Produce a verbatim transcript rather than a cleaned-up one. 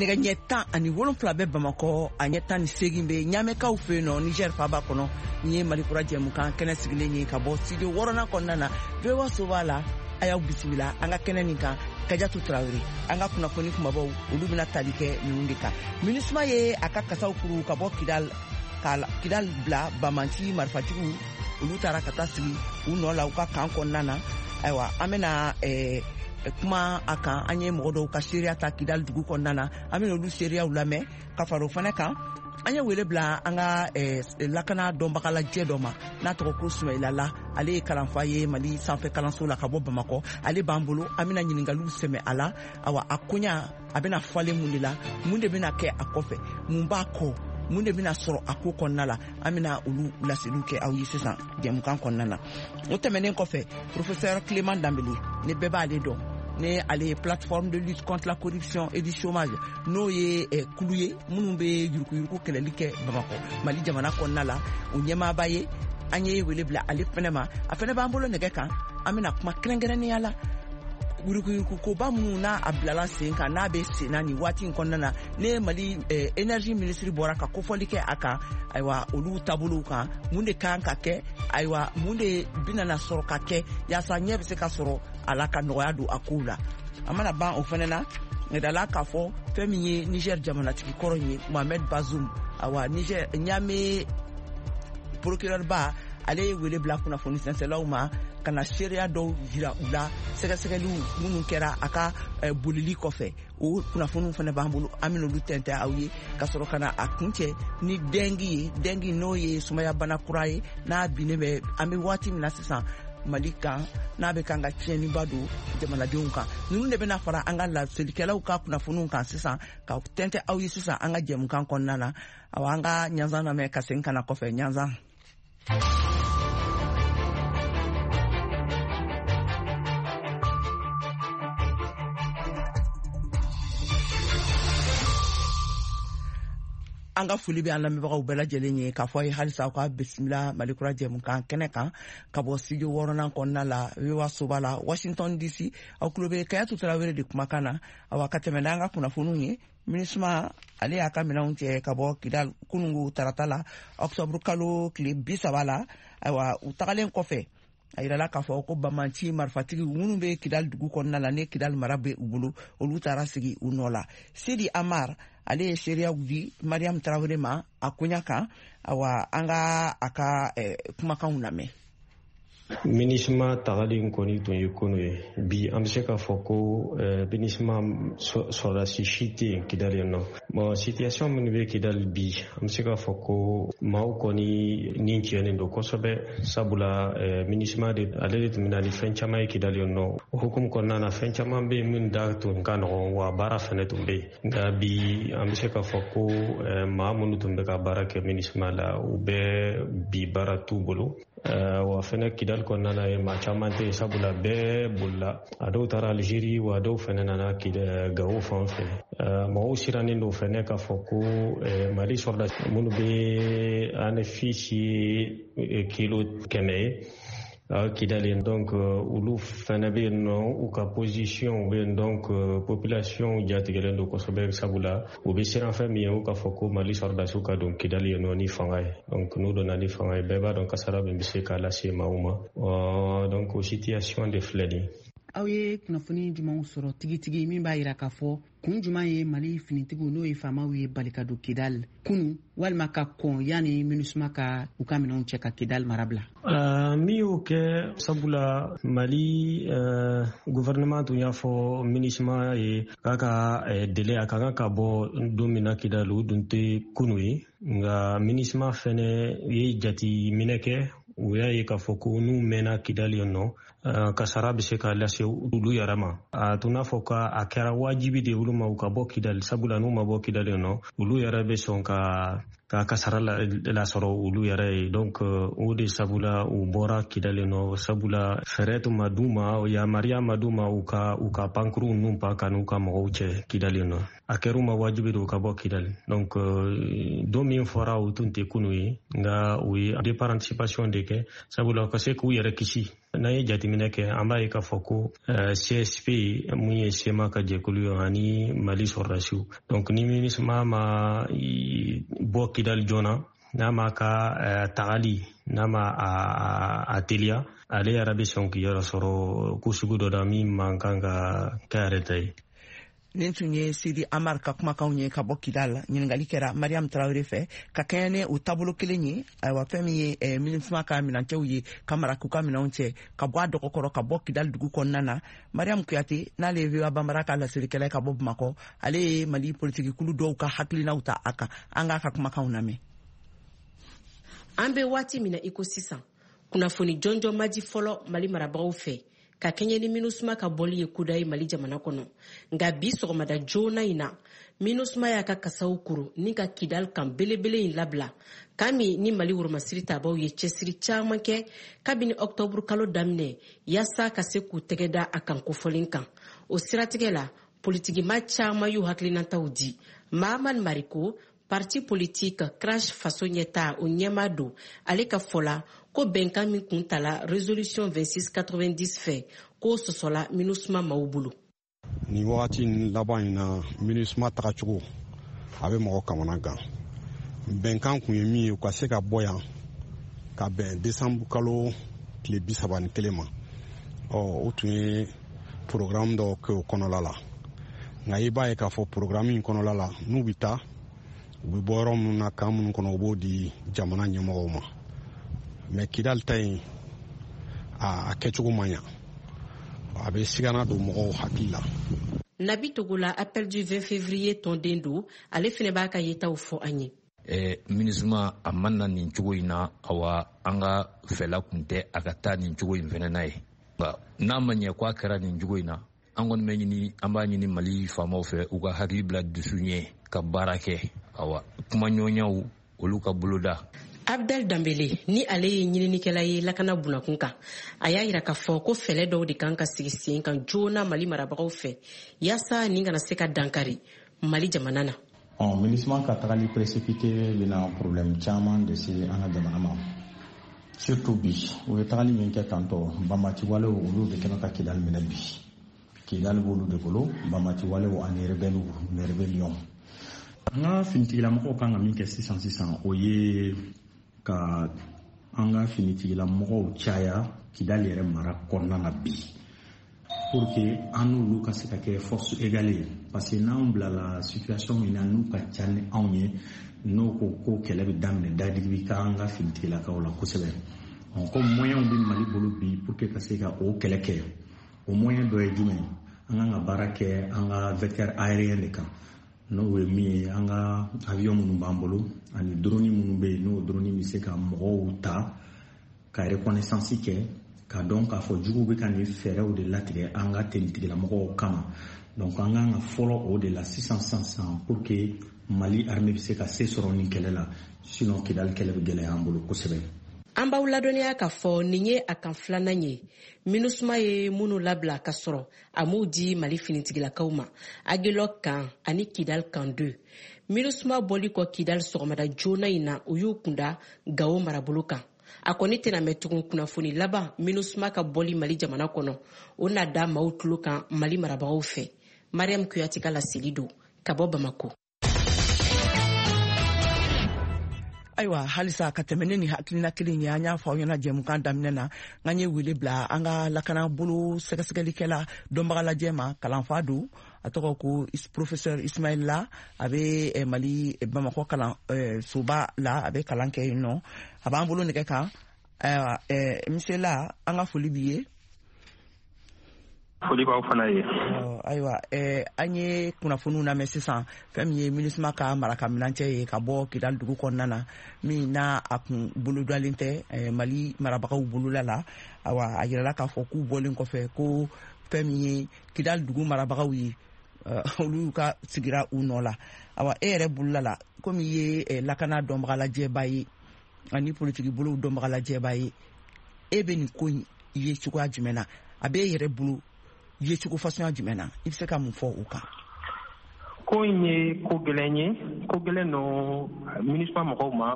nɛgɛ ɲɛ tan ani wolonfila bɛ bamakɔ a ɲɛ tan ni segin bɛ ɲamɛkaw fɛ yen nɔ niger faba kɔnɔ ni ye mali kura jɛmukan kɛnɛ sigilen ye ka bɔ studio wɔɔrɔnan kɔnɔna na vewa so b'a la a y'aw bisimila an ka kɛnɛ nin kan Kajatu Tarawele an ka kunnafoni kumabaw olu bɛna tali kɛ ninnu de kan MINUSMA ye a ka kasaw kuru ka bɔ Kidal Kidal bila Bamanti marifatigiw olu taara ka taa sigi u nɔ la u ka kan kɔnɔna na ayiwa an bɛna ɛɛ kuma a kan an ye mɔgɔ dɔw ka seereya ta Kidal dugu kɔnɔna na an bɛna olu seereyaw lamɛn ka fara o fana kan an ye wele bila an ka lakana dɔnbagalajɛ dɔ ma n'a tɔgɔ ko Sumayila La ale ye kalanfa ye Mali sanfɛ kalanso la ka bɔ Bamakɔ ale b'an bolo an bɛna ɲininkaliw sɛmɛ a la awa a koɲa a bɛna falen mun de la mun de bɛna kɛ a kɔfɛ mun b'a kɔ mun de bɛna sɔrɔ a ko kɔnɔna la an bɛna olu laseliw kɛ aw ye sisan jɛmukan kɔnɔna na o tɛmɛnen kɔfɛ professeur Clément Dambélé ne bɛɛ b'ale dɔn ne ale ye plateforme de lutte contre la corruption et du chômage n'o ye kulu ye minnu bɛ yurukuyuruku kɛlɛli kɛ Bamakɔ Mali jamana kɔnɔna la o ɲɛmaaba ye an ye wele bila ale fɛnɛ ma a fɛnɛ b'an bolo nɛgɛ kan an bɛna kuma kɛrɛnkɛrɛnnenya la yurukuyurukukoba minnu n'a a bilala sen kan n'a bɛ sen na nin waati in kɔnɔna na ne Mali énergie ministre bɔra ka kofɔli kɛ a kan ayiwa olu taabolow kan mun de kan ka kɛ ayiwa mun de bɛna sɔrɔ ka kɛ yaasa ɲɛ bɛ se ka sɔrɔ a la ka nɔgɔya don a kow la a mana ban o fɛnɛ na nɛdala k'a fɔ fɛn min ye Niger jamanatigi kɔrɔ ye Mohamed Bazoum ayiwa Niger ɲaame procureur ba ale ye wele bila kunnafoni sɛnsɛnlaw ma ka na seereya dɔw jira u la sɛgɛsɛgɛliw minnu kɛra a ka bolili kɔfɛ o kunnafoniw fana b'an bolo an bɛna olu tɛntɛn aw ye ka sɔrɔ ka na a kuncɛ ni dengi ye dengi n'o ye sumaya bana kura ye n'a binnen bɛ an bɛ waati min na sisan Mali kan n'a bɛ kan ka tiɲɛniba don jamanadenw kan ninnu de bɛna fara an ka laselikɛlaw ka kunnafoniw kan sisan ka tɛntɛn aw ye sisan an ka jɛmukan kɔnɔna na awa an ka ɲanzan lamɛn ka segin ka na kɔfɛ ɲanzan. an ka foli bɛ an lamɛnbagaw bɛɛ lajɛlen ye k'a fɔ a ye halisa aw ka bisimila Mali kura jɛmukan kɛnɛ kan ka bɔ studio wɔɔrɔnan kɔnɔna la vewa soba la Washington D C aw tulo bɛ Kayatu Tarawele de kumakan na awa ka tɛmɛ n'an ka kunnafoniw ye MINUSMA ale y'a ka minɛnw cɛ ka bɔ Kidal kunungo tarata la octobre kalo tile bi saba la ayiwa u tagalen kɔfɛ a yirala k'a fɔ ko Bamanti marifatigi minnu bɛ Kidal dugu kɔnɔna la ni Kidal mara bɛ u bolo olu taara sigi u nɔ la Sidi Amar ale ye seereyaw di Mariam Tarawele ma a koɲa kan awa an ka a ka kumakanw lamɛn. MINUSMA tagalen kɔni tun ye kunu ye bi an bɛ se k'a fɔ ko MINUSMA sɔrɔdasi si tɛ yen Kidal yen nɔ bon situation minnu bɛ Kidal bi an bɛ se k'a fɔ ko maaw kɔni ni tiɲɛnen don kosɛbɛ sabula MINUSMA de ale de tun bɛ na ni fɛn caman ye Kidal yen nɔ o hukumu kɔnɔna na fɛn caman bɛ yen min da tun ka nɔgɔn wa baara fana tun bɛ yen nka bi an bɛ se k'a fɔ ko maa minnu tun bɛ ka baara kɛ MINUSMA la u bɛ bi baara t'u bolo wa fɛnɛ Kidal kɔnɔna na ye maa caman tɛ yen sabula bɛɛ bolila a dɔw taara Algérie wa dɔw fɛnɛ nana Gawo fan fɛ mɔgɔw sirannen don fɛnɛ k'a fɔ ko Mali sɔrɔdasi minnu bɛ an fiche ye kilo kɛmɛ ye Kidal yen donc olu fɛnɛ bɛ yen nɔ u ka position bɛ yen donc population jatigɛlen don kosɛbɛ sabula u bɛ siran fɛn min ye u k'a fɔ ko Mali sɔrɔdasiw ka don Kidal yen nɔ ni fanga ye donc n'u donna ni fanga ye bɛɛ b'a dɔn kasara min bɛ se k'a lase maaw ma donc o situation de filɛ nin ye. Aw ye kunnafoni jumɛnw sɔrɔ tigitigi min b'a jira k'a fɔ kun jumɛn ye Mali finitigiw n'o ye faamaw ye bali ka don Kidal kunu walima ka kɔn yanni MINUSMA ka u ka minɛnw cɛ ka Kidal mara bila. min y'o kɛ sabula Mali gouvernement tun y'a fɔ MINUSMA ye k'a ka délai a ka kan ka bɔ don min na Kidal o dun tɛ kunu ye nka MINUSMA fɛnɛ ye jateminɛ kɛ u y'a ye k'a fɔ ko n'u mɛnna Kidal yen nɔ kasara bɛ se ka lase olu yɛrɛ ma a tun n'a fɔ k'a kɛra wajibi de olu ma u ka bɔ Kidal sabula n'u ma bɔ Kidal yen nɔ olu yɛrɛ bɛ sɔn ka ka kasara lasɔrɔ olu yɛrɛ ye donc o de sabula u bɔra Kidal yen nɔ sabula fɛɛrɛ tun ma d'u ma yamaruya ma d'u ma u ka u ka pankuru ninnu pan ka n'u ka mɔgɔw cɛ Kidal yen nɔ a kɛra u ma wajibi de u ka bɔ Kidal donc don min fɔra o tun tɛ kunu ye nka u ye de participation de kɛ sabula u ka se k'u yɛrɛ kisi n'an ye jateminɛ kɛ an b'a ye k'a fɔ ko C S P mun ye sema ka jɛkulu ye ani Mali sɔrɔdasiw donc ni MINUSMA ma bɔ Kidali joona n'a ma ka tagali n'a ma a teliya ale yɛrɛ bɛ sɔn k'i yɛrɛ sɔrɔ ko sugu dɔ la min man kan ka kɛ yɛrɛ ta ye. nin tun ye Sidi Amar ka kumakanw ye ka bɔ Kidal. ɲininkali kɛra Mariam Traoré fɛ ka kɛɲɛ ni o taabolo kelen ye ayiwa fɛn min ye MINUSMA ka minɛncɛw ye ka mara k'u ka minɛnw cɛ ka bɔ a dɔgɔkɔrɔ ka bɔ Kidal dugu kɔnɔna na. Mariam Kuyate n'ale ye V O A Banbara ka lasirikɛla ka bɔ Bamakɔ ale ye Mali politikikulu dɔw ka hakilinaw ta a kan an k'a ka kumakanw lamɛn. An bɛ waati min na i ko sisan kunnafoni jɔnjɔn ma di fɔlɔ Mali marabagaw fɛ ka kɛɲɛ ni MINUSMA ka bɔli ye kuda ye Mali jamana kɔnɔ nka bi sɔgɔmada joona in na MINUSMA y'a ka kasaw kuru ni ka Kidal kan belebele in labila kami ni Mali woromasiri tabaw ye cɛsiri caman kɛ kabini octobre kalo daminɛ yaasa ka se k'u tɛgɛ da a kan kofɔlen kan. O siratigɛ la politikima caman y'u hakilinataw di. Mahamad Mariko parti politique Crash faso ɲɛta o ɲɛma don ale ka fɔla ko bɛnkan min kun tala résolution vingt-six quatre-vingt-dix fɛ ko sɔsɔla MINUSMA maaw bolo. Ni wagati laban in na MINUSMA tagacogo a bɛ mɔgɔ kamana gan. Bɛnkan kun ye min ye u ka se ka bɔ yan ka bɛn décembre kalo tile bi saba ni kelen ma. Ɔ o tun ye programme dɔ kɛ o kɔnɔla la. Nka i b'a ye k'a fɔ programme in kɔnɔla la n'u bɛ taa u bɛ bɔ yɔrɔ minnu na kan minnu kɔnɔ u b'o di jamana ɲɛmɔgɔw ma. Mais Kidal ta in a kɛcogo man ɲa a bɛ sigana don mɔgɔw hakili la. Nabi Togola appel du vingt février tɔnden don ale fana b'a ka yetaw fɔ an ye. Eh, MINUSMA a man na nin cogo in na awa an ka fɛla kun tɛ a ka taa nin cogo in fana na ye. Nka n'a ma ɲɛ ko a kɛra nin cogo in na an kɔni bɛ ɲini an b'a ɲini Mali faamaw fɛ u ka hakili bila dusu ɲɛ ka baara kɛ awa kuma ɲɔgɔnyaw olu ka boloda. Abdel Dambele ni ale ye ɲininikɛla ye lakana bunakun kan a y'a yira k'a fɔ ko fɛlɛ dɔw de kan ka sigi sen kan joona Mali marabagaw fɛ yaasa nin kana se ka dankari Mali jamana na. MINUSMA ka tagali précipité bɛna problème caman de se an ka jamana ma surtout bi u ye tagali min kɛ tantɔ banbati walew olu de kɛnɛ ka Kidal minɛ bi Kidal b'olu de bolo banbati walew ani rebelles ni rébellion. An ka finitigilamɔgɔw kan ka min kɛ sisan sisan o ye ka an ka finitigilamɔgɔw caya Kidal yɛrɛ mara kɔnɔna na bi pour que an n'olu ka se ka kɛ force égale ye parce que n'anw bilala situation min na n'u ka ca ni anw ye n'o ko ko kɛlɛ bɛ daminɛ dadigi bi ka an ka finitigilakaw la kosɛbɛ. Ko moyen bɛ Mali bolo bi pour que ka se ka o kɛlɛ kɛ o moyen dɔ ye jumɛn an kan ka baara kɛ an ka vecteur aérien de kan n'o ye min ye an ka avion minnu b'an bolo ani drone minnu bɛ yen n'o drone bɛ se ka mɔgɔw ta ka reconnaissance kɛ ka dɔn k'a fɔ juguw bɛ ka nin fɛɛrɛw de latigɛ an ka tenitigilamɔgɔw kama donc an kan ka fɔlɔ o de la sisan sisan pour que Mali armée bɛ se ka se sɔrɔ nin kɛlɛ la sinon Kidal kɛlɛ bɛ gɛlɛya an bolo kosɛbɛ. An b'aw ladɔnniya k'a fɔ nin ye a kan filanan ye MINUSMA ye minnu labila ka sɔrɔ a m'u di Mali finitigilakaw ma Agilɔ kan ani Kidal kan deux. MINUSMA bɔli kɔ Kidal sɔgɔmada joona in na u y'u kunda Gao marabolo kan. A kɔni tɛna mɛn tugun kunnafoni laban MINUSMA ka bɔli Mali jamana kɔnɔ o na da maaw tulo kan Mali marabagaw fɛ. Mariam Kuyate ka laseli don ka bɔ Bamako. Ayiwa halisa ka tɛmɛ ne ni hakilina kelen ye an y'a fɔ aw ɲɛna jɛmukan daminɛ na n'an ye wele bila an ka lakana bolo sɛgɛsɛgɛlikɛla dɔnbaga lajɛ ma kalanfa don a tɔgɔ ko professeur Ismaël La a bɛ Mali Bamakɔ kalan soba la a bɛ kalan kɛ yen nɔ a b'an bolo nɛgɛ kan ayiwa monsieur La an ka foli b'i ye. Foli b'aw fana ye. Ayiwa an ye kunnafoniw lamɛn sisan fɛn min ye MINUSMA ka maraka minɛncɛ ye ka bɔ Kidal dugu kɔnɔna na min n'a a kun bolodalen tɛ Mali marabagaw bolola la ayiwa a yirala k'a fɔ k'u bɔlen kɔfɛ ko fɛn min ye Kidal dugu marabagaw ye olu ka sigira u nɔ la ayiwa e yɛrɛ bolola la komi i ye lakana dɔnbaga lajɛba ye ani politiki bolow dɔnbaga lajɛba ye e bɛ nin ko in ye cogoya jumɛn na a bɛ e yɛrɛ bolo ye cogo fasunya jumɛn na i bɛ se ka mun fɔ o kan. Ko in ye ko gɛlɛn ye ko gɛlɛn no MINUSMA mɔgɔw ma